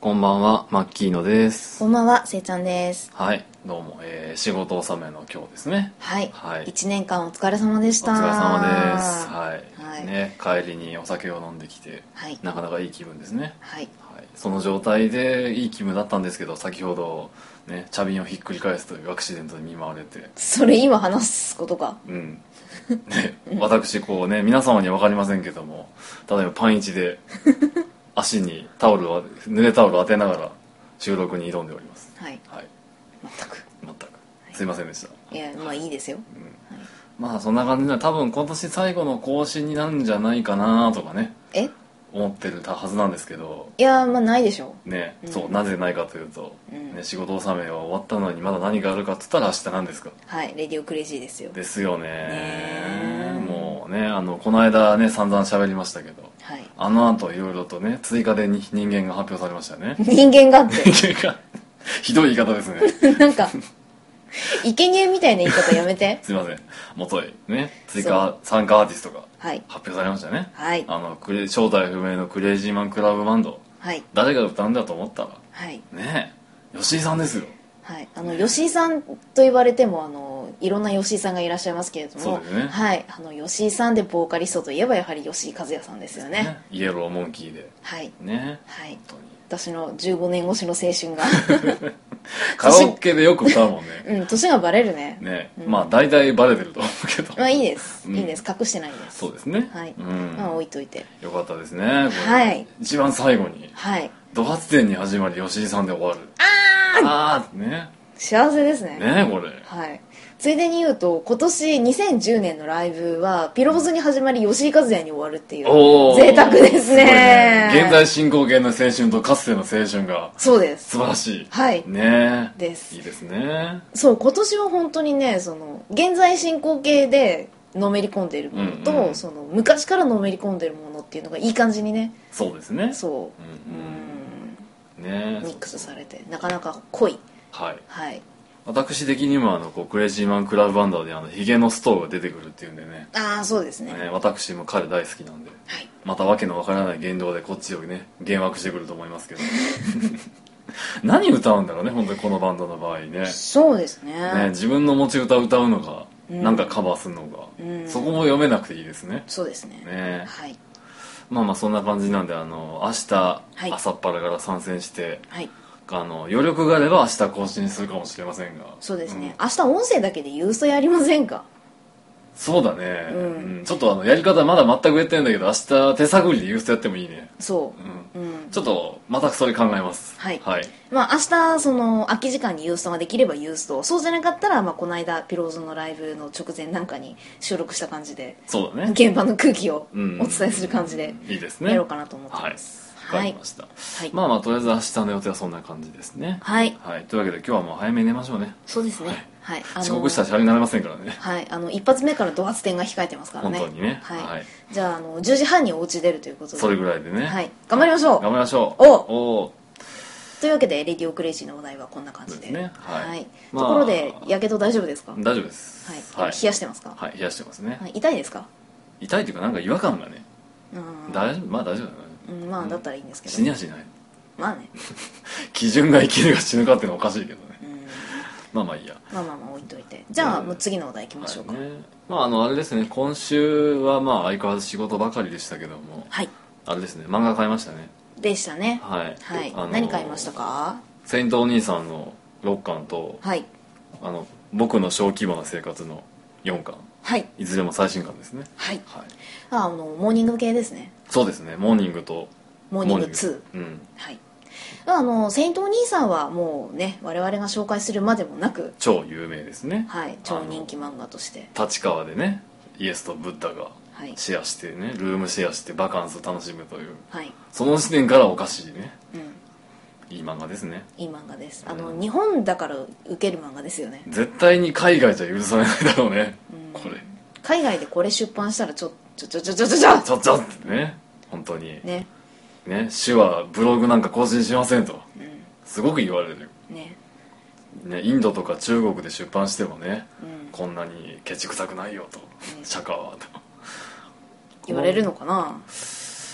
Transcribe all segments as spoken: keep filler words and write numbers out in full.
こんばんは、マッキーノです。 こんばんは、せいちゃんです。 はい、どうも、えー、仕事納めの今日ですね。 はい、 はい、 いちねんかんお疲れ様でした。 お疲れ様です。はい、 はい、 ね、帰りにお酒を飲んできて、はい、なかなかいい気分ですね。はい、はい、その状態でいい気分だったんですけど、先ほどね、茶瓶をひっくり返すというアクシデントに見舞われて。 それ今話すことか。 うん。ね、私こうね、皆様には分かりませんけども、例えばパンイチで足にタオルを濡れタオルを当てながら収録に挑んでおります。 はい、はい、全く全くすいませんでした。 いや、まあいいですよ、 うん、はい、まあそんな感じで多分今年最後の更新になるんじゃないかなとかね、 え思ってるはずなんですけど、 いや、まあないでしょね、 うん、 そう、なぜないかというと、うんね、仕事納めは終わったのにまだ何があるかっつったら明日なんですか。 はい、レディオクレイジーですよ。 ですよ ね, ねもうね、あのこの間ね散々喋りましたけど、はい、あの後いろいろとね追加でに人間が発表されましたね。 人間がって人間がひどい言い方ですね。 なんか生贄みたいな言い方やめて。 すいません、もといね追加参加アーティストが発表されましたね。はい、あのクレ正体不明のクレイジーマンクラブバンド、はい、誰が歌うんだと思ったら、はい、ねえ吉井さんですよ。 はい、あの吉井さんと言われてもあのいろんな吉井さんがいらっしゃいますけれども、そうですね、はい、あの吉井さんでボーカリストといえばやはり吉井和也さんですよ ね, ねイエローモンキーで、はいね、 はい、本当に私のじゅうごねん越しの青春がカラオケでよく歌うもんね。 うん、年がバレるね。 ね、うん、まあ大体バレてると思うけど。 まあいいです、うん、いいです、隠してないです。 そうですね。はい、 うん、まあ置いといて。 よかったですね。 はい。 一番最後に、はい、ド発展に始まり吉井さんで終わる。ああ、ね。 幸せですね。 ねこれ。 はい。ついでに言うと今年にせんじゅうねんのライブはピローズに始まり吉井和也に終わるっていう贅沢ですね。 ね、現在進行形の青春とかつての青春がそうです素晴らしい。 はいねですいいですね。 そう今年は本当にねその現在進行形でのめり込んでいるものと、うんうん、その昔からのめり込んでいるものっていうのがいい感じにね。 そうですね。 そう、うん、うん、ねミックスされてなかなか濃い。はい、はい、 私的にもあのこうクレイジーマンクラブバンドであのヒゲのストーが出てくるっていうんでね。 ああそうです ね, ね私も彼大好きなんで、はい、またわけのわからない言動でこっちをね幻惑してくると思いますけど何歌うんだろうね本当にこのバンドの場合ね。 そうです ね, ね自分の持ち歌を歌うのか、うん、なんかカバーするのか、うん、そこも読めなくていいですね。 そうです ね, ね、はい、 まあまあそんな感じなんであの明日、はい、朝っぱらから参戦して、はいあの余力があれば明日更新するかもしれませんが。 そうですね、うん、明日音声だけでユーストやりませんか。 そうだね、うんうん、ちょっとあのやり方まだ全くやってないんだけど明日手探りでユーストやってもいいね。そう、うんうん、ちょっとまたそれ考えます。はい、はい、 まあ明日その空き時間にユーストができればユースト、そうじゃなかったら、まあ、この間ピローズのライブの直前なんかに収録した感じで、 そうだね、 現場の空気をお伝えする感じでやろうかなと思ってます。 わかりました、はい、まあまあとりあえず明日の予定はそんな感じですね。はい、はい、というわけで今日はもう早めに寝ましょうね。 そうですね、はい、はい、 あのー、遅刻したらしゃべりになれませんからね。 はい、あの一発目からド発展が控えてますからね。 本当にね、 はい、はい、じゃあ、あのじゅうじはんにお家出るということでそれぐらいでね、 はい、頑張りましょう。 頑張りましょう。おおというわけでレディオクレイジーの話題はこんな感じで、ね、はい、はい、まあ、ところでやけど大丈夫ですか。 大丈夫です、 はい、冷やしてますか。 はい、冷やしてますね、 はい、痛いですか。 痛いというかなんか違和感がね、うん、大丈夫、まあ大丈夫だね。 うん、まあだったらいいんですけど、 死にはしない。 まあね基準が生きるか死ぬかっていうのはおかしいけどね、うん、まあまあいいや、 まあまあまあ置いといて、じゃあ、もう次の話題いきましょうか。はいね、 まああのあれですね、今週はまあ相変わらず仕事ばかりでしたけども、はい、あれですね、漫画買いましたね。 でしたね。はい、はい、あのー、何買いましたか。 セイントお兄さんのろっかんと、はい、あの僕の小規模な生活のよんかん、はい、いずれも最新刊ですね。はい、はい、 あのモーニング系ですね。 そうですね、モーニングとモーニングツー、うん、はい、あのセイントお兄さんはもうね我々が紹介するまでもなく超有名ですね。 はい、超人気漫画として立川でねイエスとブッダがシェアしてね、はい、ルームシェアしてバカンスを楽しむという、はい、その時点からおかしいね、うん、いい漫画ですね。 いい漫画です。あの、うん、日本だから受ける漫画ですよね。 絶対に海外じゃ許されないだろうね、うん、これ海外でこれ出版したらちょちょちょちょちょちょちょちょちょってね本当にねね、主はブログなんか更新しませんと、うん、すごく言われる、ねね、インドとか中国で出版してもね、うん、こんなにケチくさくないよと、ね、釈迦はと言われるのかな。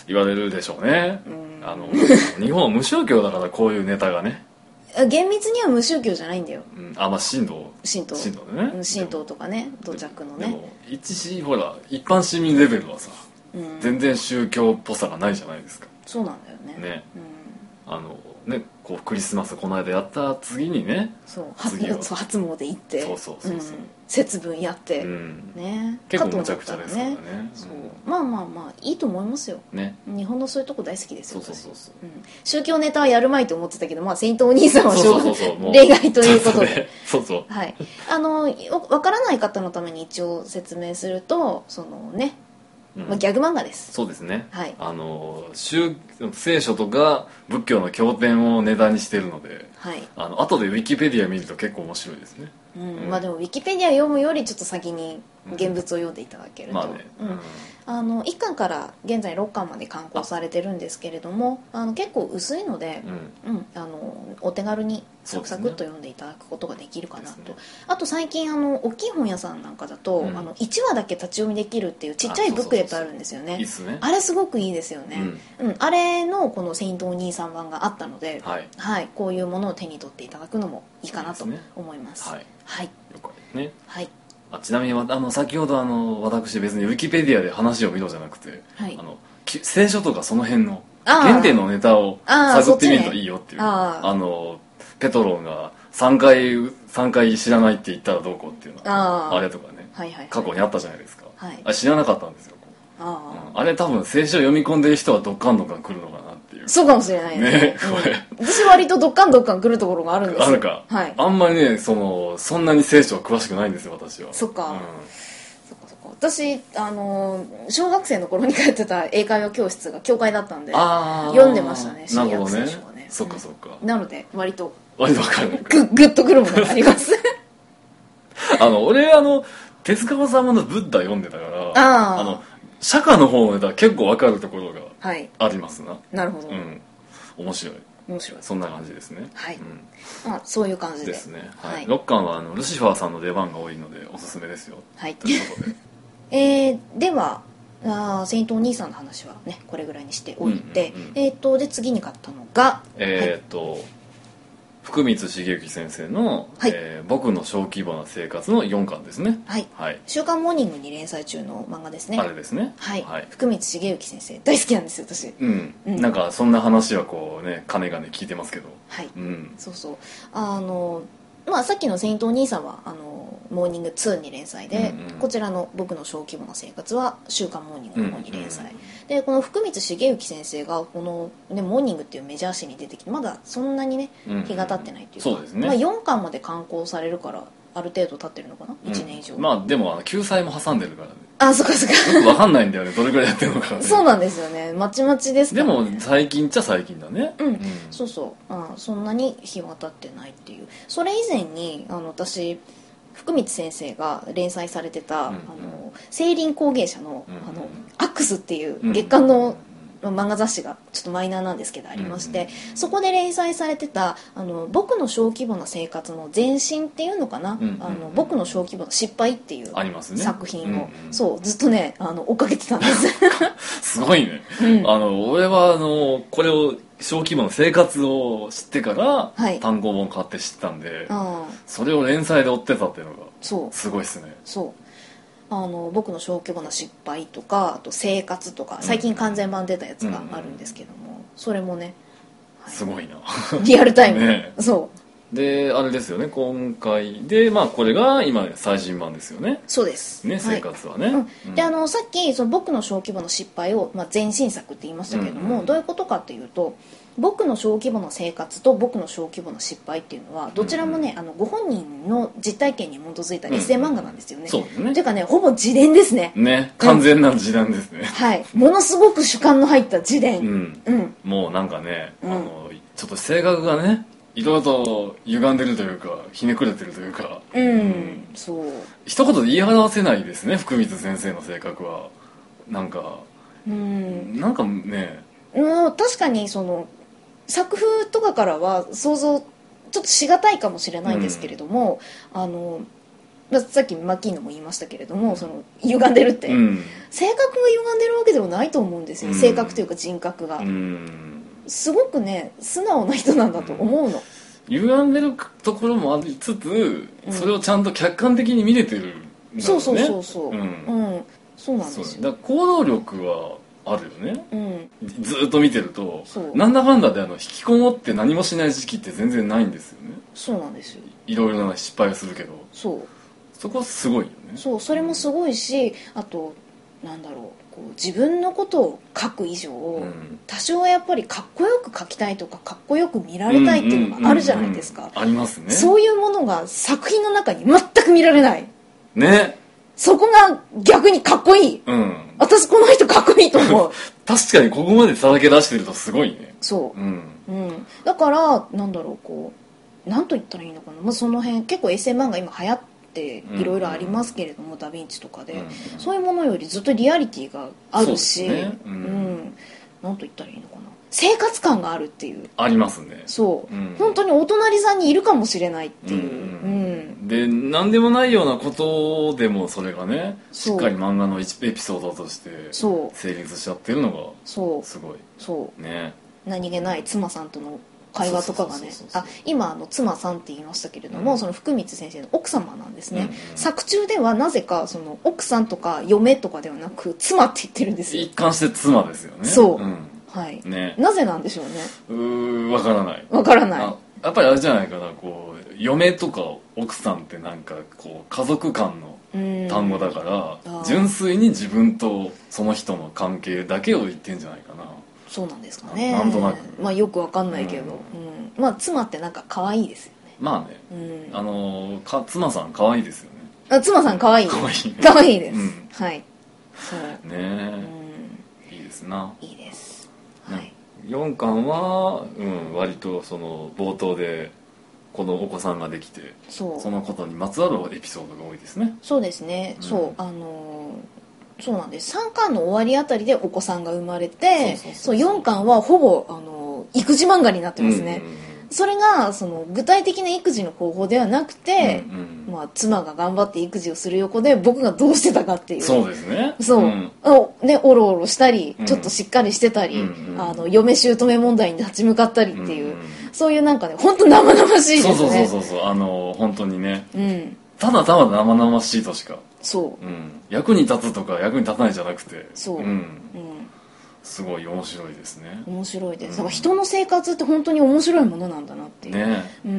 言われるでしょうね。うん、あの日本は無宗教だからこういうネタがね。 厳密には無宗教じゃないんだよ、 うん、あまあ神道神道神道でね、 神道とかね土着のね。 でも一時ほら一般市民レベルはさ、うん、全然宗教っぽさがないじゃないですか。 そうなんだよね。 ね、うん、あのねこうクリスマスこの間やった次にね、 そう次はそう初詣行ってそうそうそうそう、うん、 節分やって、 うん、 ね結構むちゃくちゃですからね。 そう、まあまあまあいいと思いますよ、 ね、 日本のそういうとこ大好きですよ。 そうそうそうそう、 うん、宗教ネタはやるまいと思ってたけど、まあセイントお兄さんは例外ということで、 そうそう、 はい、あのわからない方のために一応説明すると、そのね、まあ、ギャグ漫画です。 そうですね、 はい、 あの宗聖書とか仏教の経典をネタにしてるので、 はい、あの後でウィキペディア見ると結構面白いですね。 うんうん、まあでもウィキペディア読むよりちょっと先に現物を読んでいただけると、まあね、うん、あのいっかんから現在ろっかんまで刊行されてるんですけれども、あの結構薄いので、うんうん、あのお手軽にサクサクっと読んでいただくことができるかなと、ね、あと最近あの大きい本屋さんなんかだと、うん、あのいちわだけ立ち読みできるっていうちっちゃいブックレットあるんですよね。あれすごくいいですよね、うんうん、あれのこのセイントお兄さん版があったので、はいはい、こういうものを手に取っていただくのもいいかなと思います。はい、はい、 了解ですね。 はい、 あちなみにあの先ほどあの私別にウィキペディアで話を見ろじゃなくて、はい、あの聖書とかその辺の原点のネタを探ってみるといいよっていう、ああのペトロンがさんかいさんかい知らないって言ったらどうこうっていうのは あ, あれとかね、はいはいはい、過去にあったじゃないですか、はい、あ知らなかったんですよ。 あ,、うん、あれ多分聖書読み込んでる人はドッカンドッカン来るのかなっていう。 そうかもしれないですね、うん、私割とドッカンドッカン来るところがあるんですよ。 あるか、はい、あんまりねそのそんなに聖書は詳しくないんですよ私は。 そっか、うん、そっかそっか。私あの小学生の頃に通ってた英会話教室が教会だったんで読んでましたね、新約聖書はね。 そっかそっか、 うん、なので割と割と分かるググッとくるものがありますあの俺あの手塚治虫のブッダ読んでたから、ああの釈迦の方のネタ結構分かるところがありますな、はい、 なるほど、 うん、面白い面白い、そんな感じですね。 はい、うん、あそういう感じでですね、はいはい、ろっかんはあのルシファーさんの出番が多いのでおすすめですよ、はい、ということでえー、ではあセイントお兄さんの話はねこれぐらいにしておいて、うんうんうん、えー、とで次に買ったのがえっ、ー、と、はい、福光茂之先生の、はい、えー、僕の小規模な生活のよんかんですね。 はい、はい、週刊モーニングに連載中の漫画ですね。 あれですね、 はい、はい、福光茂之先生大好きなんですよ私、 うんうん、なんかそんな話はこうねかねがね聞いてますけど、 はい、うん、そうそう、あのまあさっきのセイントお兄さんはあのモーニングツーに連載で、うんうん、こちらの僕の小規模な生活は週刊モーニングの方に連載、うんうん、でこの福光茂之先生がこの、ね、モーニングっていうメジャー誌に出てきてまだそんなにね日が経ってないっていうか、うんうん、そうですね、まあ、よんかんまで刊行されるからある程度経ってるのかな、うん、いちねん以上。 まあでも救済も挟んでるからね。 あ、そっかそっかよく分かんないんだよねどれくらいやってるのか、ね、 そうなんですよね、まちまちですからね。 でも最近っちゃ最近だね。 うん、うん、そうそう、あそんなに日は経ってないっていう。それ以前にあの私福光先生が連載されてた、うんうん、あの聖林工芸社の、うんうん、あのアックスっていう月刊の、うん、漫画雑誌がちょっとマイナーなんですけどありまして、うんうん、そこで連載されてたあの僕の小規模な生活の前身っていうのかな、うんうんうん、あの僕の小規模な失敗っていう作品を、ね、うんうん、そうずっとねあの追っかけてたんですすごいね、うん、あの俺はあのこれを小規模の生活を知ってから、はい、単行本買って知ったんで、それを連載で追ってたっていうのがそうすごいですね。 そうあの僕の小規模な失敗とかあと生活とか最近完全版出たやつがあるんですけども、うんうん、それもね、 はい、すごいなリアルタイム、 ね、 そうであれですよね今回で、まあ、これが今最新版ですよね。 そうですね、生活はね、はい、 うん、であのさっきその僕の小規模な失敗を、まあ、前身作って言いましたけども、うんうん、どういうことかっていうと僕の小規模な生活と僕の小規模な失敗っていうのはどちらもね、うんうん、あのご本人の実体験に基づいたエッセイ漫画なんですよね、うんうん、そうですね。というかねほぼ自伝ですね。 ね、完全な自伝ですね、うん、 はいものすごく主観の入った自伝、 うんうん、もうなんかね、うん、あのちょっと性格がねいろいろと歪んでるというかひねくれてるというか、 うん、うん、そう一言で言い表せないですね福光先生の性格は。なんか、うん、なんかね、 うん、確かにその作風とかからは想像ちょっとしがたいかもしれないんですけれども、うん、あのさっきマッキーノも言いましたけれども、その歪んでるって、うん、性格が歪んでるわけではないと思うんですよ、うん、性格というか人格が、うん、すごくね素直な人なんだと思うの、 うん、歪んでるところもありつつ、うん、それをちゃんと客観的に見れてるんだろうね。 そうそうそうそう、うんうん、そうなんですよ。 だから行動力はあるよね、うん、ずっと見てるとなんだかんだであの引きこもって何もしない時期って全然ないんですよね。 そうなんですよ。 いろいろな失敗をするけど、 そうそこはすごいよね。 そうそれもすごいし、あとなんだろう、こう自分のことを書く以上、うん、多少はやっぱりかっこよく書きたいとかかっこよく見られたいっていうのがあるじゃないですか。 ありますね。 そういうものが作品の中に全く見られないね。 そこが逆にかっこいい、うん、私この人かっこいいと思う確かにここまでさらけ出してるとすごいね。 そう、うんうん、だからなんだろう、こうなんと言ったらいいのかな、まあ、その辺結構エッセイ漫画今流行っていろいろありますけれども、うん、ダヴィンチとかで、うん、そういうものよりずっとリアリティがあるし、ね、うんうん、なんと言ったらいいのかな、生活感があるっていう。 ありますね。 そう、うん、本当にお隣さんにいるかもしれないっていう、うんうんうん、で何でもないようなことでもそれがねしっかり漫画のエピソードとして成立しちゃってるのがそうすごい。 そうね、何気ない妻さんとの会話とかがね、あ今あの妻さんって言いましたけれども、うん、その福光先生の奥様なんですね、うんうん、作中ではなぜかその奥さんとか嫁とかではなく妻って言ってるんですよ。 一貫して妻ですよね。 そう、うん、はいね、なぜなんでしょうね。 うーわからないわからない。 やっぱりあれじゃないかな、こう嫁とか奥さんってなんかこう家族間の単語だから純粋に自分とその人の関係だけを言ってんじゃないかな。 そうなんですかね。 なんとなく、 まあよくわかんないけど、うんうん、まあ妻ってなんか可愛いですよね。 まあね、うん、あのか妻さん可愛いですよね。 あ妻さん可愛い可愛い可愛いです、うん、はいそうねえ、うん、いいですな。 いいです、はい、 よんかんは、うん、割とその冒頭でこのお子さんができて そ, そのことにまつわるエピソードが多いですね。 そうですね、うん、そうあのそうなんです。さんかんの終わりあたりでお子さんが生まれて、よんかんはほぼあの育児漫画になってますね、うんうんうん、それがその具体的な育児の方法ではなくて、うんうん、まあ、妻が頑張って育児をする横で僕がどうしてたかっていう。 そうですね。 そう、うん、お, ね、おろおろしたり、うん、ちょっとしっかりしてたり、うんうん、あの嫁姑問題に立ち向かったりっていう、うんうん、そういうなんかね本当生々しいですね。 そうそうそうそう、あの本当にね、うん、ただただ生々しいとしか。そう、うん、役に立つとか役に立たないじゃなくて、そう、うんうん、すごい面白いですね。 面白いです、うん、だから人の生活って本当に面白いものなんだなっていう、ね、うんうん、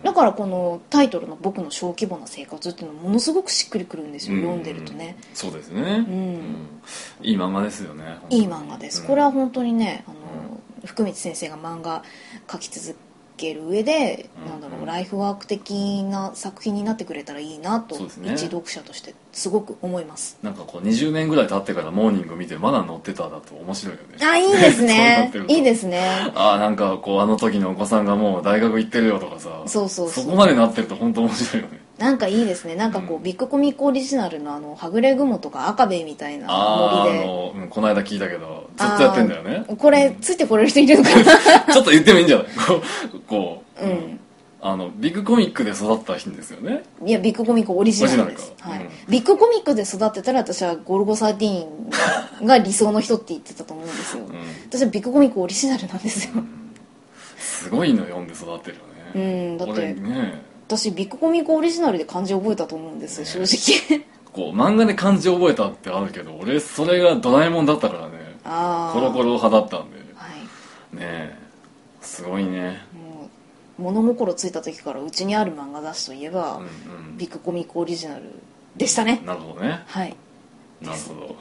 だからこのタイトルの僕の小規模な生活っていうのはものすごくしっくりくるんですよ、うん、読んでるとね。 そうですね、うんうん、いい漫画ですよね。 いい漫画です、うん、これは本当にね、あの、うん、福光先生が漫画描き続けける上で、うん、なんだろう、ライフワーク的な作品になってくれたらいいなと、ね、一読者としてすごく思います。 なんかこうにじゅうねんぐらい経ってからモーニング見てまだ載ってただと面白いよね。 あ、いいですねいいですね。 あ、なんかこうあの時のお子さんがもう大学行ってるよとかさ、そうそうそう、そこまでなってると本当面白いよね。 なんかいいですね。なんかこう、うん、ビッグコミックオリジナルのあのはぐれ雲とか赤べみたいなノリで、あの、うん、この間聞いたけどずっとやってんだよね。 これついてこれる人いるのかなちょっと言ってもいいんじゃないこう、こう、うん、あのビッグコミックで育った日ですよね。 いやビッグコミックオリジナルです、はい、うん、ビッグコミックで育ってたら私はゴルゴじゅうさんが理想の人って言ってたと思うんですよ、うん、私はビッグコミックオリジナルなんですよ、うん、 すごいの読んで育ってるよね。 うん、だってね、私ビッグコミックオリジナルで漢字覚えたと思うんですよ、ね、正直こう漫画で漢字覚えたってあるけど俺それがドラえもんだったからね。あコロコロ派だったんで、はい、ねえすごいね。 もう物心ついた時からうちにある漫画雑誌といえば、うんうん、ビッグコミックオリジナルでしたね。 なるほどね。 はいなるほど、はい、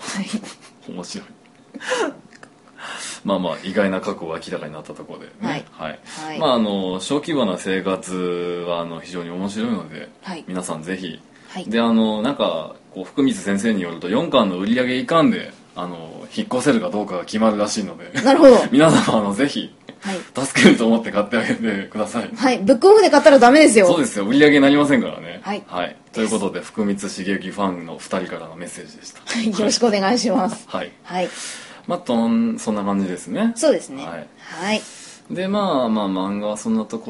面白いまあまあ意外な過去が明らかになったところでね、はいはいはい、まああの小規模な生活はあの非常に面白いので、はい、皆さんぜひ、はい、であのなんかこう福光先生によるとよんかんの売り上げいかんであの引っ越せるかどうかが決まるらしいので、 なるほど皆様あのぜひ、はい、助けると思って買ってあげてください。 はい、ブックオフで買ったらダメですよ。 そうですよ、売り上げになりませんからね。はい、はい、ということで福光茂之ファンのふたりからのメッセージでした。 はい、よろしくお願いします。 はい、はい、まあとんそんな感じですね。 そうですね。はい、はい、 でまあまあ漫画はそんなとこで、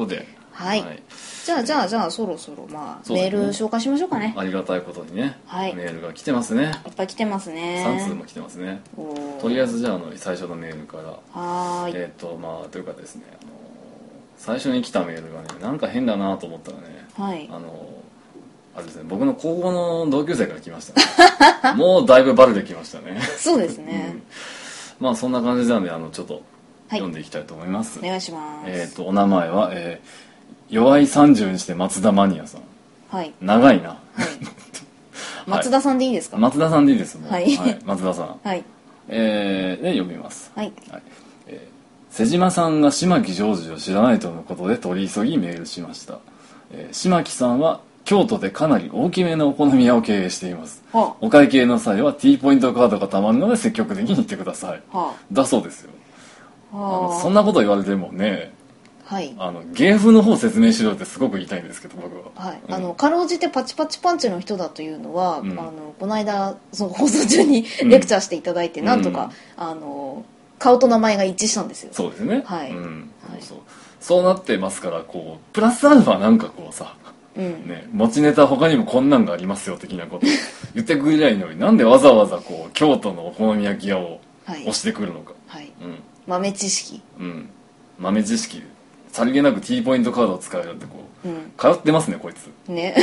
はい、はい、じゃあじゃあじゃあそろそろまあ、ね、メール紹介しましょうかね。 ありがたいことにね、はい、メールが来てますね。 いっぱい来てますね。 さん通も来てますね。とりあえずじゃあ、あの最初のメールからはい、えっ、ー、とまあというかですね、あの最初に来たメールがね、なんか変だなと思ったらね、はい、あのあれですね、僕の高校の同級生から来ましたね。もうだいぶバレてきましたね。 そうですね、 うん、まあそんな感じなんで、あのちょっと読んでいきたいと思います。 はい、お願いします。 えっ、ー、とお名前は、えー、弱いさんじゅうにして松田マニアさん。 はい、 長いな、はい、 松田さんでいいですか？ 松田さんでいいですもん、 はい、 はい、松田さん、 はい、 えー、で読みます。 はい、 はい、えー、瀬島さんが島木ジョージを知らないとのことで取り急ぎメールしました。えー、島木さんは京都でかなり大きめのお好み屋を経営しています。はあ、お会計の際は T ポイントカードがたまるので積極的に言ってください。はあ、だそうですよ。はあ、あのそんなこと言われてもね、はい、あの芸風の方説明しろってすごく言いたいんですけど、僕は、はい、うん、あのかろうじてパチパチパンチの人だというのは、うん、あのこの間その放送中にレクチャーしていただいて、うん、なんとか、うん、あの顔と名前が一致したんですよ。 そうですね、 はい、 うん、はい、そうそう、そうなってますから、こうプラスアルファなんかこうさ、うんね、持ちネタ他にもこんなんがありますよ的なこと言ってくれりゃいいのに、なんでわざわざこう京都のお好み焼き屋を押してくるのか、はい、うん、 豆知識、 うん、豆知識、さりげなく T ポイントカードを使えるってこう、うん、通ってますねこいつね。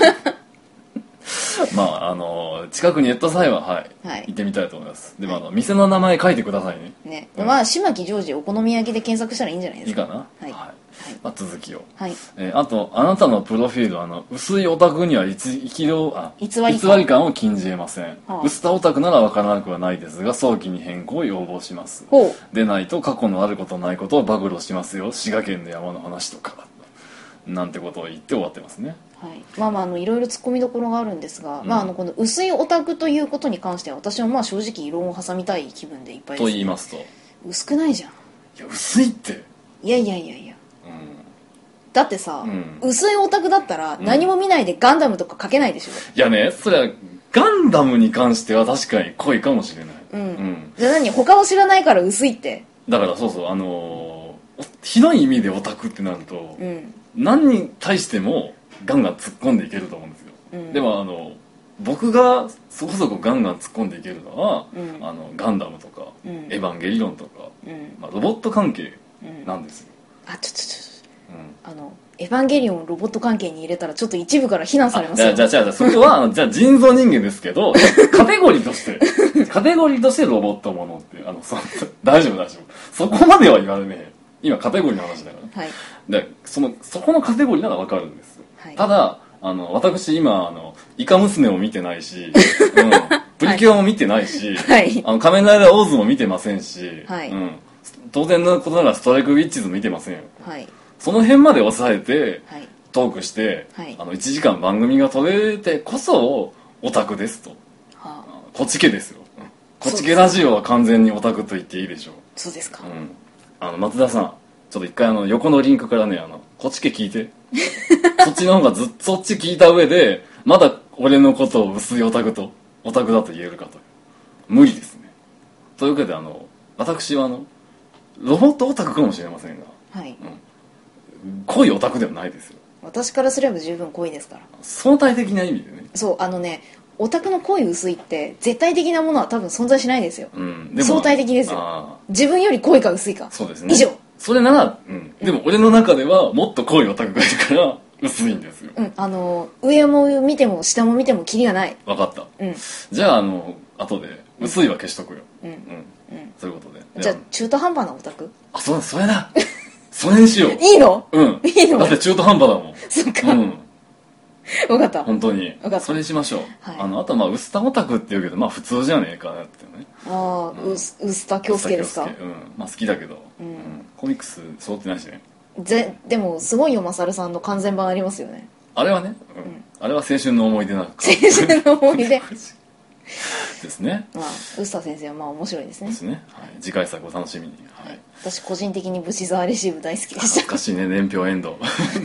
まああの近くに寄った際は、はい、はい、行ってみたいと思います。でも、はい、あの店の名前書いてくださいね。 ね、うん、まあ島木ジョージお好み焼きで検索したらいいんじゃないですか。 いいかな。はい、はい、まあ、続きを、はい、えー、あとあなたのプロフィール、あの薄いオタクには憤あ偽り偽り感を禁じえません。はあ、薄田オタクなら分からなくはないですが、早期に変更を要望します。でないと過去のあることないことを暴露しますよ。滋賀県の山の話とかなんてことを言って終わってますね。 はい、まあまああのいろいろ突っ込みどころがあるんですが、うん、まあ、あのこの薄いオタクということに関しては私はまあ正直異論を挟みたい気分でいっぱいです、ね、 と言いますと、 薄くないじゃん。いや薄いって、 いやいやいやいや、うん、だってさ、うん、薄いオタクだったら何も見ないでガンダムとか描けないでしょ、うん、 いやね、それはガンダムに関しては確かに濃いかもしれない。うん、うん、 じゃあ何、他を知らないから薄いって。 だからそうそう、あのー、広い意味でオタクってなると、うん、何に対してもガンガン突っ込んでいけると思うんですよ、うん、でもあの僕がそこそこガンガン突っ込んでいけるのは、うん、あのガンダムとか、うん、エヴァンゲリオンとか、うん、まあ、ロボット関係なんですよ、 うん、あちょちょちょ、うん、あのエヴァンゲリオンをロボット関係に入れたらちょっと一部から非難されますよ。 じゃあじゃあじゃあそこはじゃあ人造人間ですけどカテゴリーとしてカテゴリーとしてロボットものってあのそ大丈夫大丈夫、そこまでは言われねえ、今カテゴリーの話だから、はい、でそのそこのカテゴリーなら分かるんです、はい、ただあの私今あのイカ娘も見てないし、うん、プリキュアも見てないし、はい、あの仮面ライダーオーズも見てませんし、はい、うん、当然のことながらストライクウィッチズも見てませんよ、はい、その辺まで抑えて、はい、トークして、はい、あのいちじかん番組が撮れてこそオタクですと、はあ、こちけですよ、うん、こちけラジオは完全にオタクと言っていいでしょう。 そうですか、うん、 あの松田さんちょっと一回あの横のリンクからね、あのこっちけ聞いてそっちの方がずっとそっち聞いた上でまだ俺のことを薄いオタクとオタクだと言えるかと。無理ですね。というわけであの私はあのロボットオタクかもしれませんが、はい、うん、濃いオタクではないですよ。 私からすれば十分濃いですから。 相対的な意味でね。 そう、あのね、オタクの濃い薄いって絶対的なものは多分存在しないですよ、うん、でも相対的ですよ。自分より濃いか薄いか、 そうですね、 以上。 それなら、うん、でも俺の中ではもっと濃いオタクがいるから薄いんですよ、 うん、あの上も見ても下も見てもキリがない。 分かった、うん、じゃああの後で薄いは消しとくよ、うんうん、うん、そういうことで。 じゃあ中途半端なオタク、 あ、そうだ、それだそれにしよう。 いいの？ うん、いいの？だって中途半端だもん。 そっか、うん、分かった。 本当にそれにしましょう、はい、あのあとはまあ薄田オタクっていうけどまあ普通じゃねえかなってね。 ああ、うん、薄田恭介ですか。うん、 まあ好きだけど、うんうん、コミックス揃ってないしね。 ぜでもすごいよマサルさんの完全版ありますよね。 あれはね、うんうん、あれは青春の思い出なんか青春の思い出ですね。 まあ臼田先生はまあ面白いですね。 ですね、はい、次回作お楽しみに、はい、 私個人的にブシザーレシーブ大好きでした。 懐かしいね、年表エンド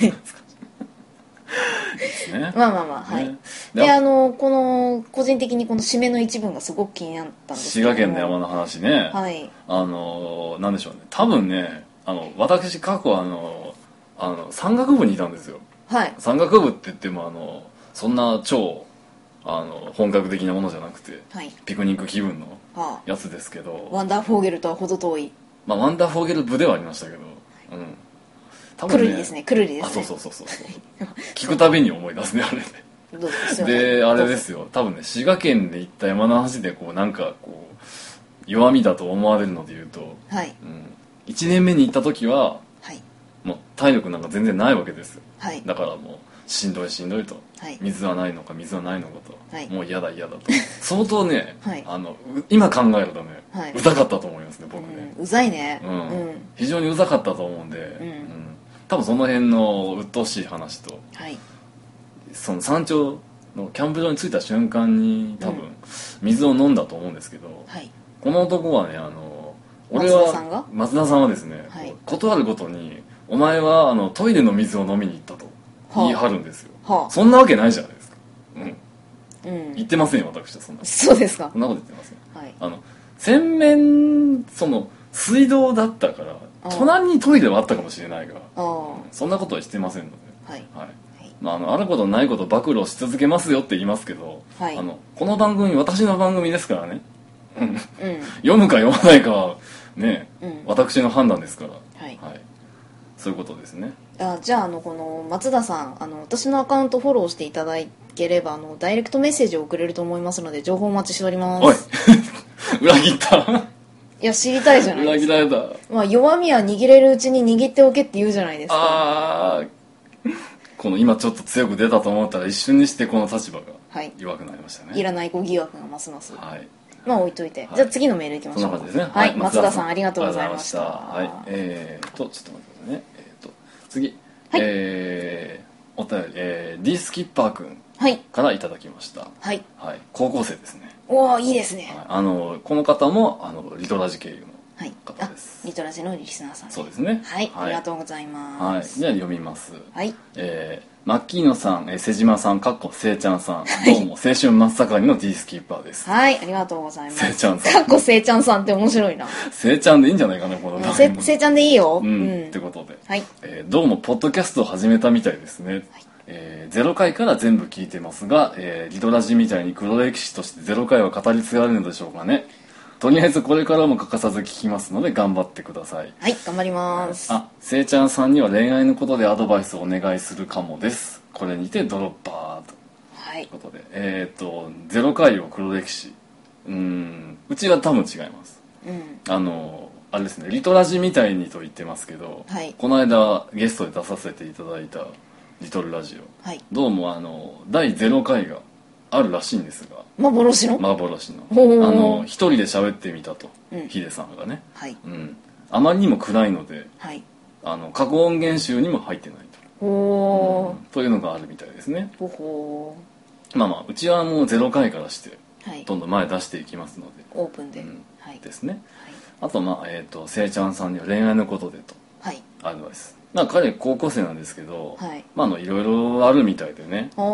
ですね、 まあまあまあ、はい、ね、であのこの個人的にこの締めの一文がすごく気になったんですけど、 滋賀県の山の話ね、はい、あのなんでしょうね、多分ね、あの私過去あのあの山岳部にいたんですよ。はい。山岳部って言ってもあのそんな超あの本格的なものじゃなくて、はい、ピクニック気分のやつですけど、はあ、ワンダーフォーゲルとは程遠い。 まあワンダーフォーゲル部ではありましたけど、うん。 多分ね、くるりですね、くるりですね。 あ、そうそうそうそう聞くたびに思い出すね、あれね。どうぞ。で、あれですよ、多分ね、滋賀県で行った山の橋でこうなんかこう弱みだと思われるので言うと、はい、うん、いちねんめに行った時は、はい、もう体力なんか全然ないわけですよ、はい、だからもうしんどいしんどいと、はい、水はないのか水はないのかと、はい、もう嫌だ嫌だと相当ね、はい、あの今考えるとね、はい、うざかったと思いますね僕ね、 うん、うざいね、 うんうん、非常にうざかったと思うんで、うんうん、多分その辺の鬱陶しい話と、はい、その山頂のキャンプ場に着いた瞬間に多分水を飲んだと思うんですけど、うんはい、この男はね、あの俺は松田さんが松田さんはですね、はい、断るごとにお前はあのトイレの水を飲みに行ったと言い張るんですよ、はあ、そんなわけないじゃないですか、うん、うん、言ってませんよ私はそんなそうですか、 そんなこと言ってません、はい、あの洗面その水道だったから隣にトイレはあったかもしれないが、あ、うん、そんなことはしてませんので、はい、はい、まあ、あのあることないこと暴露し続けますよって言いますけど、はい、あのこの番組私の番組ですからね、うん、読むか読まないかはね、うん、私の判断ですから、はい、はい、そういうことですね。 あ、じゃあ、あのこの松田さん、あの私のアカウントフォローしていただければあのダイレクトメッセージを送れると思いますので情報お待ちしております。 おい裏切ったいや知りたいじゃないですか。 裏切られた、 まあ、弱みは握れるうちに握っておけって言うじゃないですか。 ああこの今ちょっと強く出たと思ったら一瞬にしてこの立場が弱くなりましたね、 はい、いらない子疑惑がますます、はい、まあ置いといて、はい、じゃあ次のメールいきましょう。そんな感じですね。はい、松田さんありがとうございました。 はい、えーとちょっと待ってくださいね。えーと次、はい、えー、お便り、えー、D スキッパーくんからいただきました。はい、はい、高校生ですね。 おおいいですね、 はい、あのこの方もあのリトラジ経由の方です。 リトラジのリスナーさん、 そうですね、 はい、はい、ありがとうございます。 はい、じゃあ読みます。はい、えーマッキーノさん、えー、瀬島さん、かっこせいちゃんさん、どうも青春真っ盛りの D スキッパーです。 はい、ありがとうございます。 せいちゃんさん、 かっこせいちゃんさんって面白いな。 せいちゃんでいいんじゃないかなこの番組。せいちゃんでいいよ。 うん、うん、ってことで、はい、えー、どうもポッドキャストを始めたみたいですね。はい、えー、ゼロかいから全部聞いてますが、えー、リトラジみたいに黒歴史としてゼロかいは語り継がれるのでしょうかね。とりあえずこれからも欠かさず聞きますので頑張ってください。 はい、頑張ります。 あ、せいちゃんさんには恋愛のことでアドバイスをお願いするかもです。これにてドロッパーと、はい、いうことで、えっ、ー、とゼロかいを黒歴史、うーん、うちは多分違います、うん、あのあれですね、リトラジみたいにと言ってますけど、はい、この間ゲストで出させていただいたリトルラジオ、はい、どうもあのだいゼロかいがあるらしいんですが、 幻の幻のあの一人で喋ってみたと、うん、ヒデさんがね、はい、うん、あまりにも暗いので、はい、あの過去音源集にも入ってないと、お、うん、というのがあるみたいですね。ほほ、まあまあうちはもうゼロかいからして、はい、どんどん前出していきますのでオープンで、うん、 はい、ですね、はい、あとまあえっ、ー、とせいちゃんさんには恋愛のことでと、はい、アドバイス。まあ彼高校生なんですけど、はい、まああのいろいろあるみたいでね、うん、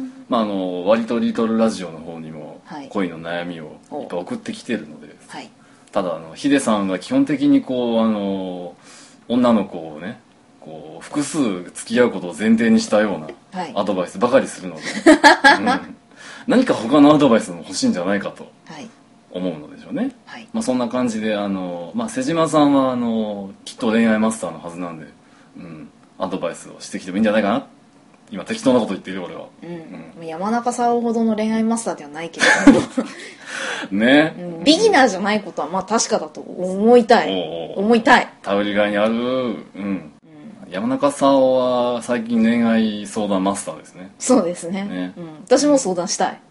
まああの割とリトルラジオの方にも恋の悩みをいっぱい送ってきてるので、はい、ただあのヒデさんが基本的にこうあの女の子をねこう複数付き合うことを前提にしたようなアドバイスばかりするので、はい、うん、何か他のアドバイスも欲しいんじゃないかと思うのでしょうね、はい、まあ、そんな感じであの、まあ、瀬島さんはあのきっと恋愛マスターのはずなんで、うん、アドバイスをしてきてもいいんじゃないかな。今適当なこと言ってるよ俺は、 うんうん、山中さんほどの恋愛マスターではないけれどもね、 うん、ビギナーじゃないことはまあ確かだと思いたい、お思いたい、 頼りがいにある、うん、山中さんは最近恋愛相談マスターですね。 そうですね、ね、うん、私も相談したい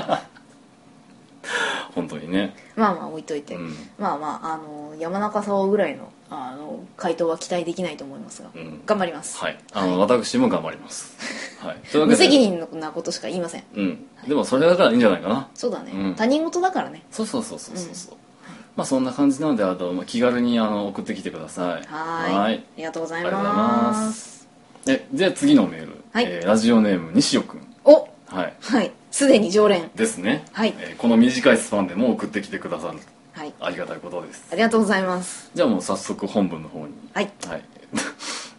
本当にね。 まあまあ置いといて、うん、まあまあ、あの山中さんぐらいのあの回答は期待できないと思いますが、うん、頑張ります。 はい、あの、はい、私も頑張ります、はい、 無責任なことしか言いません、 うん、はい、でもそれだからいいんじゃないかな。 そうだね、うん、他人事だからね。 そうそうそうそうそうそう、うん、まあそんな感じなので、あと気軽にあの送ってきてください。 はいはい、ありがとうございます。 えじゃあ次のメール、はい、えー、ラジオネーム西尾くん。 お、はいはい、すでに常連ですね、はい、えー、この短いスパンでも送ってきてくださる、はい、ありがたいことです。 ありがとうございます。 じゃあもう早速本文の方に、はい、はい、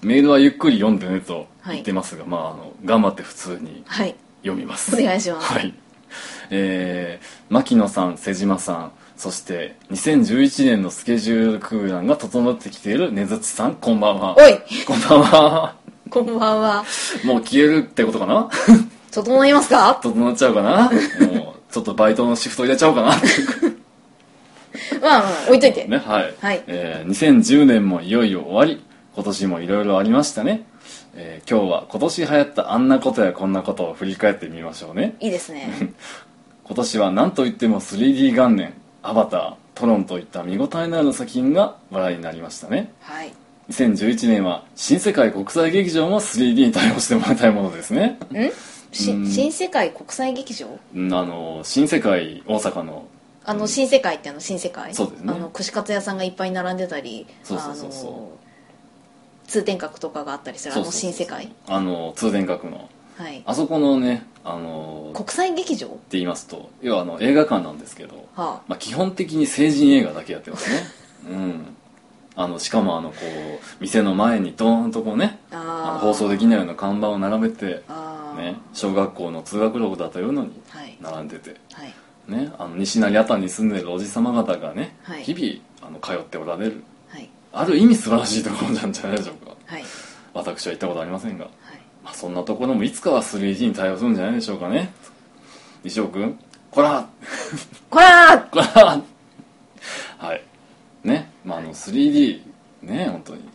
メールはゆっくり読んでねと言ってますが、はい、まああの頑張って普通に読みます、 はい、お願いします。 はい、えー、牧野さん、瀬島さん、そしてにせんじゅういちねんのスケジュール空欄が整ってきているねずちさん、こんばんは。 おいこんばんは。 こんばんは。 もう消えるってことかな。 整いますか。 整っちゃうかな。もうちょっとバイトのシフト入れちゃおうかな。 まあまあ置いといてね、はい、 はい、 えー、にせんじゅうねんもいよいよ終わり、今年もいろいろありましたね。えー、今日は今年流行ったあんなことやこんなことを振り返ってみましょうね。 いいですね。 今年は何といっても スリーディー 元年、アバター、トロンといった見応えのある作品が話題になりましたね。 はい。 にせんじゅういちねんは新世界国際劇場も スリーディー に対応してもらいたいものですね。 んし新世界国際劇場、 あの新世界大阪のあの新世界ってあの新世界、 そうですね、 あの串カツ屋さんがいっぱい並んでたり、 そうそうそうそう、あの通天閣とかがあったりするあの新世界、 あの通天閣の、 はい、 あそこのね、あの国際劇場って言いますと、要はあの映画館なんですけど、 はあ、 まあ、基本的に成人映画だけやってますね。うん、あのしかもあのこう店の前にドーンとこうね、あの放送できないような看板を並べて、ね、小学校の通学路だというのに並んでて、はいはいね、あの西成辺りに住んでるおじさま方がね、はい、日々あの通っておられる、はい、ある意味素晴らしいところなんじゃないでしょうか、はい、私は行ったことありませんが、はい、まあ、そんなところもいつかは スリーディー に対応するんじゃないでしょうかね。西尾君、こらこらこらはいね、まああの スリーディー ね、本当に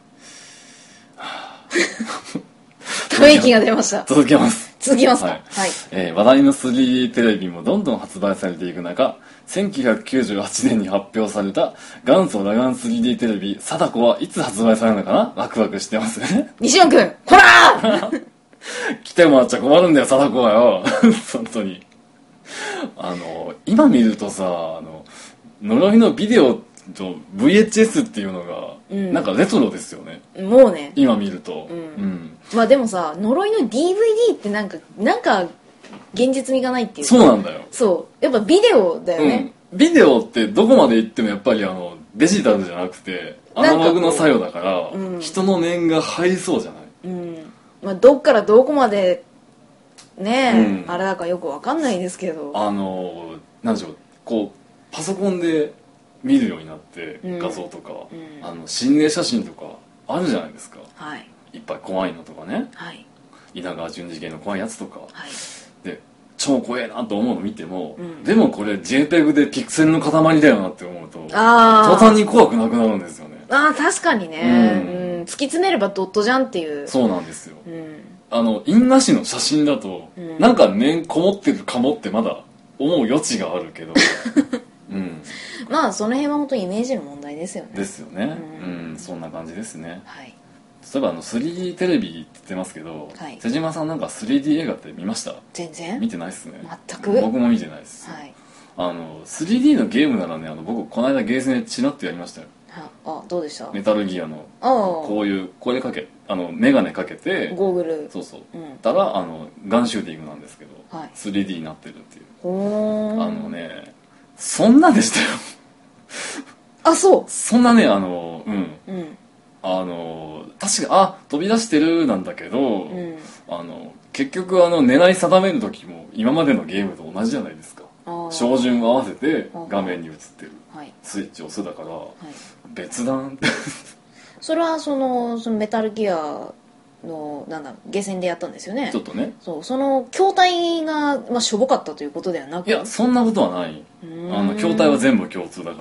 ため息が出ました。 続けます続きますか。はい、 はい、えー、話題の スリーディー テレビもどんどん発売されていく中、せんきゅうひゃくきゅうじゅうはちねんに発表された元祖裸眼 スリーディー テレビ貞子はいつ発売されるのかな。ワクワクしてますね。 西野君、こらー来てもらっちゃ困るんだよ貞子はよ。本当にあの今見るとさ、あの呪いのビデオと ブイエイチエス っていうのが、うん、なんかレトロですよね。 もうね、 今見ると、 うんうん、まあでもさ、呪いの ディーブイディー ってなんかなんか現実味がないっていうか、 そうなんだよ。 そうやっぱビデオだよね、 うん、ビデオってどこまで行ってもやっぱりあのデジタルじゃなくてアナログの作用だから、うん、人の念が入りそうじゃない、 うん、まあ、どっからどこまでねえ、うん、あれだかよく分かんないですけど、 あのなんでしょう、こうパソコンで見るようになって、うん、画像とか、うん、あの心霊写真とかあるじゃないですか、はい、いっぱい怖いのとかね、はい、稲川淳二系の怖いやつとか、はい、で超怖えなと思うの見ても、うん、でもこれ ジェイペグ でピクセルの塊だよなって思うと途端に怖くなくなるんですよね。 ああ確かにね、うんうん、突き詰めればドットじゃんっていう。 そうなんですよ、うん、あの印なしの写真だと、うん、なんか念こもってるかもってまだ思う余地があるけどうん、 まあその辺は本当にイメージの問題ですよね。 ですよね、うん、うん、そんな感じですね、はい、例えばあの スリーディー テレビって言ってますけど、はい、瀬島さんなんか スリーディー 映画って見ました？ 全然見てないっすね。 全く僕も見てないです、はい、あの スリーディー のゲームならね、あの僕この間ゲーセンでチラッとやりましたよ。 あ、どうでした？ メタルギアのこういうこれかけあのメガネかけてゴーグル、 そうそう、うん、たらあのガンシューティングなんですけど、はい、スリーディー になってるっていう。あのね、そんなでしたよあ、そう、 そんなね、あのうん、うん、あの確かあ飛び出してるなんだけど、うん、あの結局あの狙い定める時も今までのゲームと同じじゃないですか。照準を合わせて画面に映ってるスイッチを押すだから、はい、別段それはそのそのメタルギアのなんだゲーセンでやったんですよね。 ちょっとね、 そう、その筐体が、まあ、しょぼかったということではなく、 いやそんなことはない。あの筐体は全部共通だから、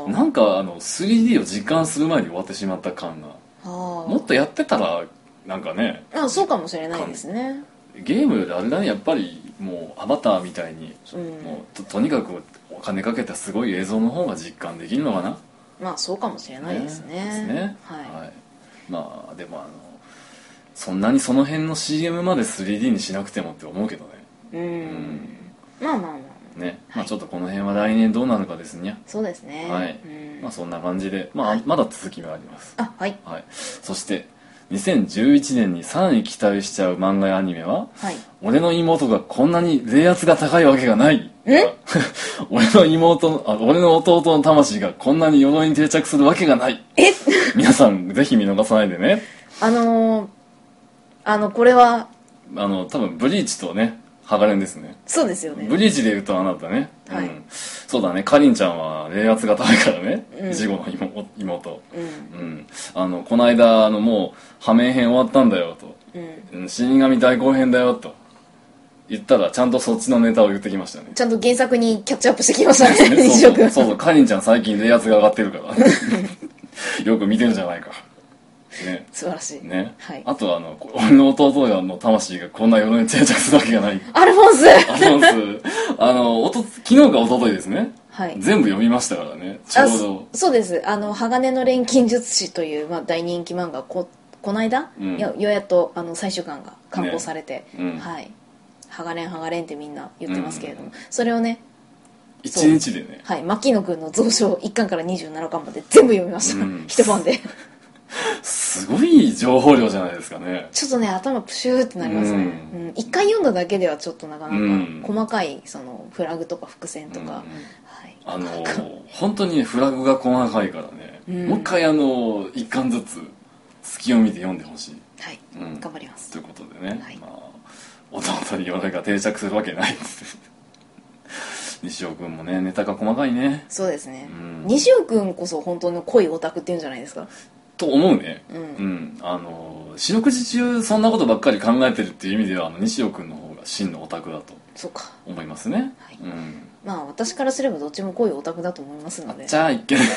なんかあの スリーディー を実感する前に終わってしまった感が、もっとやってたらなんかね、 あ、そうかもしれないですね。 ゲームであれだね、やっぱりもうアバターみたいに、うん、もう と, とにかくお金かけたすごい映像の方が実感できるのかな。 まあそうかもしれないですね。ですね、はい、はい、まあでもあのそんなにその辺の シーエム まで スリーディー にしなくてもって思うけどね。うん、うん、まあまあまあね、はい、まあちょっとこの辺は来年どうなるかですね。そうですね、 はい、うん、まあそんな感じで、まあ、はい、まだ続きがあります。 あ、はい、 はい、そしてにせんじゅういちねんにさらに期待しちゃう漫画やアニメは、はい、俺の妹がこんなに冷圧が高いわけがない。え俺の妹のあ俺の弟の魂がこんなに鎧に定着するわけがない。 え皆さんぜひ見逃さないでね。 あのー、あのこれはあの多分ブリーチとねハガレンですね。 そうですよね。 ブリーチで言うとあなたね、はい、うん、そうだね、かりんちゃんは冷圧が高いからね、いちごの妹、妹、うんうん、あのこの間あのもう破面編終わったんだよと、うん、死神大後編だよと言ったらちゃんとそっちのネタを言ってきましたね。 ちゃんと原作にキャッチアップしてきましたね。西尾君。 そうそう、かりんちゃん最近冷圧が上がってるからよく見てるじゃないか。ね、 素晴らしいね、はい、あとはあの俺の弟の魂がこんな世に定着するわけがない。 アルフォンスアルフォンスあのおと昨日か一昨日ですね、はい、全部読みましたからね。ちょうどそうです。あの鋼の錬金術師という、まあ、大人気漫画ここの間、うん、ようやっとあの最終巻が刊行されて、ね、うん、はい、鋼鋼ってみんな言ってますけれども、うん、それをねいちにちでね、 はい、牧野くんの蔵書いっかんからにじゅうななかんまで全部読みました、うん、一晩ですごい情報量じゃないですかね。 ちょっとね頭プシューってなりますね、うんうん、いっかい読んだだけではちょっとなかなか細かいそのフラグとか伏線とか、うん、はい、 あの本当に、ね、フラグが細かいからね、うん、もう一回あのいっかんずつ隙を見て読んでほしい。 はい、うん、頑張ります。 ということでね、はい、まあ、弟に俺が定着するわけないです西尾君もねネタが細かいね。 そうですね、うん、西尾君こそ本当の濃いオタクっていうんじゃないですかと思うね。うん、うん、あの四六時中そんなことばっかり考えてるっていう意味ではあの西尾君の方が真のオタクだと思いますね。はい、うん、 まあ私からすればどっちも濃いオタクだと思いますので。 じゃあ一見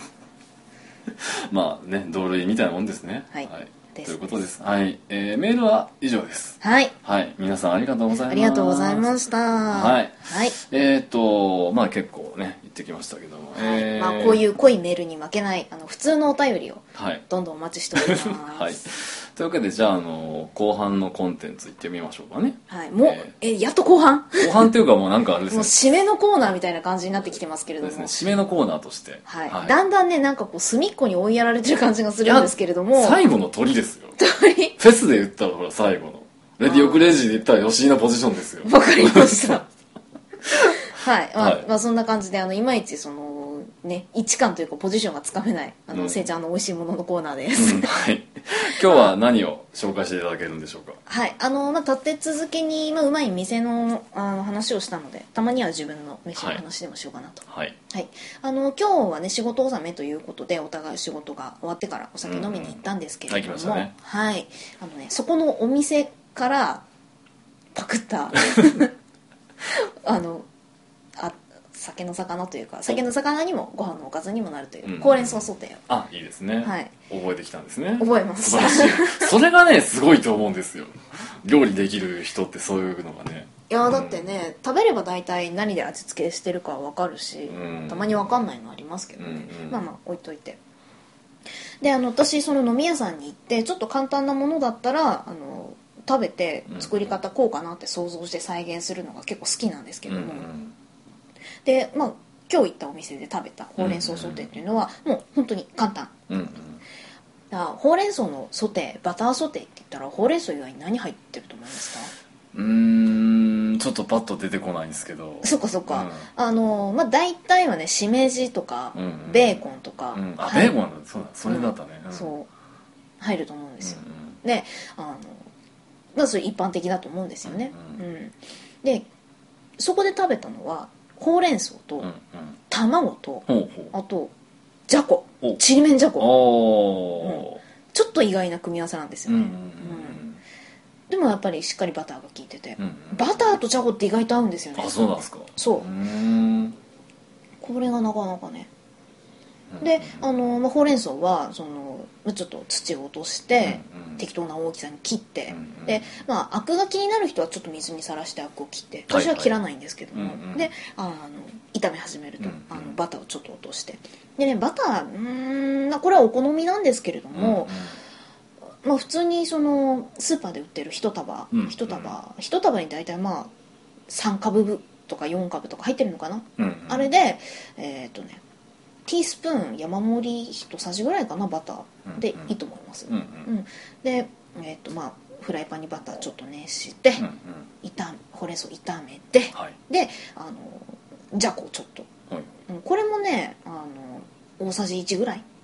まあね同類みたいなもんですね。はい、はい、ということです。はい、えー、メールは以上です。 はい、 はい、皆さんありがとうございます。 ありがとうございました。 はい、 はい、 えっ、ー、とまあ結構ね言ってきましたけども、 はい、えー、まあこういう濃いメールに負けないあの普通のお便りをどんどんお待ちしております。 はい。というわけでじゃあ、あの後半のコンテンツいってみましょうかね。 はい、もう、えー、えやっと後半後半っていうかもうなんかあれですね、 もう締めのコーナーみたいな感じになってきてますけれども。 そうですね、締めのコーナーとして、 はいはい、だんだんねなんかこう隅っこに追いやられてる感じがするんですけれども、 最後の鳥ですよ。 鳥フェスで言ったらほら最後のレディオクレイジーで言ったら吉井のポジションですよ。 わかりましたはい、まあ、はい、まあそんな感じであのいまいちそのね、位置感というかポジションがつかめないあの、うん、せいちゃんの美味しいもののコーナーです、うん、はい、 今日は何を紹介していただけるんでしょうか。 はい、あの、まあ、立て続けに、まあ、うまい店のあの話をしたのでたまには自分の飯の話でもしようかなと。はい、はい、あの今日はね仕事納めということでお互い仕事が終わってからお酒飲みに行ったんですけれども、うんうん、ね、はい、あのねそこのお店からパクったあのあ酒の魚というか酒の魚にもご飯のおかずにもなるというほうれん草ソテーを、 あ、いいですね、はい、覚えてきたんですね。 覚えました。素晴らしい。それがねすごいと思うんですよ。料理できる人ってそういうのがね。 いやだってね、うん、食べれば大体何で味付けしてるか分かるし、うん、たまに分かんないのありますけどね、うんうん、まあまあ置いといて。であの私その飲み屋さんに行ってちょっと簡単なものだったらあの食べて作り方こうかなって想像して再現するのが結構好きなんですけども、うんうん、でまあ今日行ったお店で食べたほうれん草ソテーっていうのはもう本当に簡単、うんうん、だからほうれん草のソテーバターソテーって言ったらほうれん草以外に何入ってると思いますか？ うーんちょっとパッと出てこないんですけど。 そっかそっか、うん、あのまあ大体はねしめじとか、うんうん、ベーコンとか、 うん、あベーコンなんだ、そうだそれだったね、 うん、そう入ると思うんですよ、うんうん、であのまあそれ一般的だと思うんですよね、うんうんうん、でそこで食べたのはほうれん草と卵と、うんうん、あとじゃこちりめんじゃこ、うん、ちょっと意外な組み合わせなんですよね、うんうんうんうん、でもやっぱりしっかりバターが効いてて、うんうん、バターとじゃこって意外と合うんですよね。 あ、そうなんですか。 そう、うーんこれがなかなかね、うんうん、であの、まあ、ほうれん草はそのちょっと土を落として、うんうん、適当な大きさに切って、うんうん、で、まあ、アクが気になる人はちょっと水にさらしてアクを切って私は切らないんですけども、はいはい、であの炒め始めると、うんうん、あのバターをちょっと落としてでねバターうーんこれはお好みなんですけれども、うんうん、まあ、普通にそのスーパーで売ってる一束、うんうん、一束一束に大体まあさんかぶとかよんかぶとか入ってるのかな、うんうん、あれでえー、っとねティースプーン山盛り一さじぐらいかなバターでいいと思います、うんうんうん、で、えーっとまあ、フライパンにバターちょっと熱して、うんうん、炒めほうれん草炒めて、はい、であのじゃこちょっと、はい、これもねあの大さじいちぐらい、うんうん、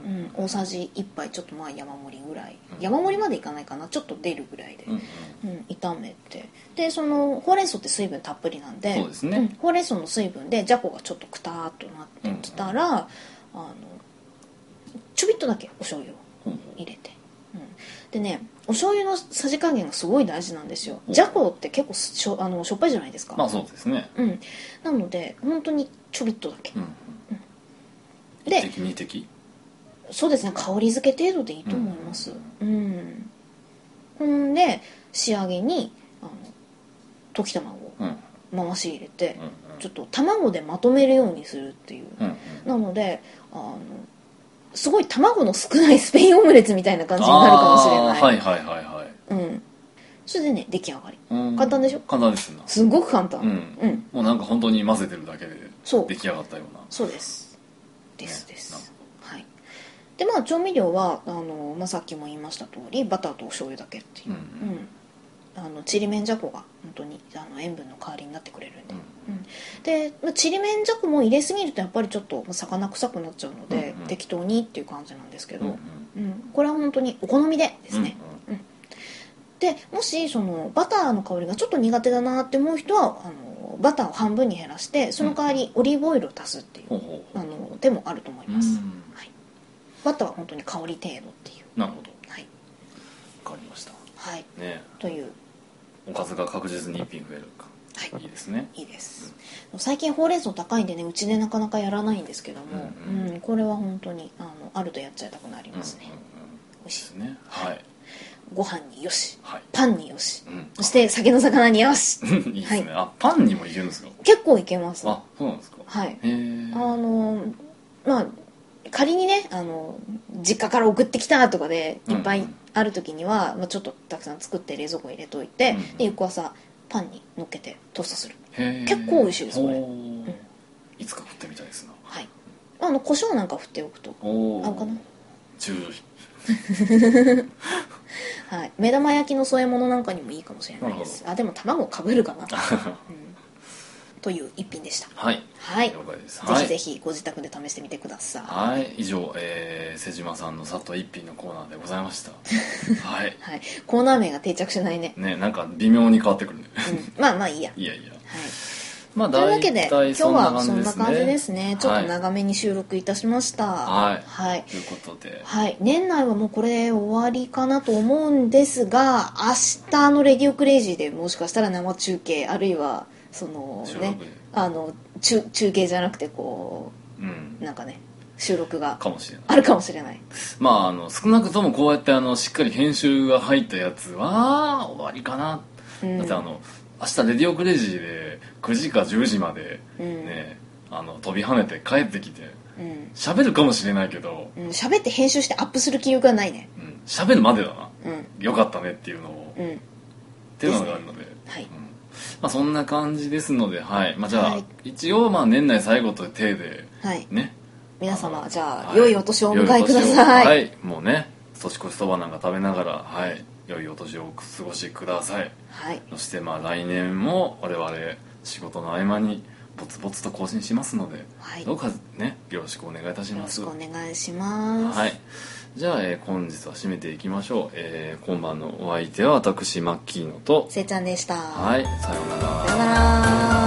うん、大さじいっぱいちょっとまあ山盛りぐらい、うん、山盛りまでいかないかな、ちょっと出るぐらいで、うんうんうん、炒めて、でそのほうれん草って水分たっぷりなんで、 そうですね、うん、 ほうれん草の水分でじゃこがちょっとくたーっとなってきたら、うんうん、あのちょびっとだけお醤油を入れて、うん、でねお醤油のさじ加減がすごい大事なんですよ。じゃこって結構しょあのしょっぱいじゃないですか。 まあそうですね、 うん、なので本当にちょびっとだけ、うんうん、 でいち滴に滴、 そうですね、香り付け程度でいいと思います。うん、ほ、うん、んで仕上げにあの溶き卵を回し入れて、うんうん、ちょっと卵でまとめるようにするっていう、うんうん、なのであのすごい卵の少ないスペインオムレツみたいな感じになるかもしれない。 はいはいはいはい、 うん、それでね出来上がり、簡単でしょ。 簡単ですな、 すごく簡単、 うんうん、もうなんか本当に混ぜてるだけで出来上がったような。 そうですですです、ね、はい。でまあ調味料はあの、まあ、さっきも言いました通りバターとお醤油だけっていう、うんうん、あのちりめんじゃこが本当にあの塩分の代わりになってくれるんで、うんうん、で、まあ、ちりめんじゃこも入れすぎるとやっぱりちょっと魚臭くなっちゃうので、うんうん、適当にっていう感じなんですけど、うんうんうん、これは本当にお好みでですね、うんうん、でもしそのバターの香りがちょっと苦手だなって思う人はあのバターを半分に減らしてその代わりオリーブオイルを足すっていう、うん、あの手もあると思います、うん、はい、バターは本当に香り程度っていう。 なるほど、 はい、 分かりました、 はいね、 というおかずが確実にいっ品増えるか、はい、いいですね。 いいです、うん、最近ほうれん草高いんでねうちでなかなかやらないんですけども、うんうんうん、これは本当にあのあるとやっちゃいたくなりますね、うんうんうん、美味しいですね、はい、ご飯によし、はい、パンによし、うん、そして酒の魚によしいいですね、はい、あパンにもいけるんですか。 結構いけます。 あそうなんですか。 はい、へあのまあ仮にねあの実家から送ってきたとかでいっぱいある時には、うんうんまあ、ちょっとたくさん作って冷蔵庫入れといて、うんうん、で翌朝パンに乗っけてトーストする。結構美味しいですこれ、うん、 いつか振ってみたいですな。 はい、あの胡椒なんか振っておくと合うかな。 中はい、目玉焼きの添え物なんかにもいいかもしれないです。あでも卵かぶるかな、うん、という一品でした。 はい、 はい、 了解です。 ぜひぜひご自宅で試してみてください。 はい、以上、えー、瀬島さんのさっと一品のコーナーでございました。はい、 はい、コーナー名が定着しないね。 ね、なんか微妙に変わってくるね。 うん、まあまあいいや。 いやいや。はい。 まあ、というわけで今日はそんな感じですね。ちょっと長めに収録いたしました。 はい。 はい。 ということで、 はい、年内はもうこれ終わりかなと思うんですが、明日のレディオクレイジーでもしかしたら生中継あるいはそのねあの 中, 中継じゃなくてこう、うん、なんかね収録がかもしれないあるかもしれない。 まああの少なくともこうやってあのしっかり編集が入ったやつは終わりかな。うん、だってあの明日レディオクレイジーでくじかじゅうじまでね、うん、あの飛び跳ねて帰ってきて喋、うん、るかもしれないけど喋、うん、って編集してアップする気力がないね。 喋、うん、るまでだな、 うん、 よかったねっていうのを、うん、っていうのがあるので、はい、うん、まあ、そんな感じですので、はいまあ、じゃあ、はい、一応まあ年内最後という体で、はい、ね、 皆様じゃあ、はい、良いお年をお迎えください。 はい、もうね年越しそばなんか食べながら、はい良いお年をお過ごしください、はい、そしてまあ来年も我々仕事の合間にぼつぼつと更新しますので、はい、どうかねよろしくお願いいたします。 よろしくお願いします。 はい、じゃあ、えー、本日は締めていきましょう、えー、今晩のお相手は私マッキーノとせいちゃんでした。 はい、さようなら。 さようなら。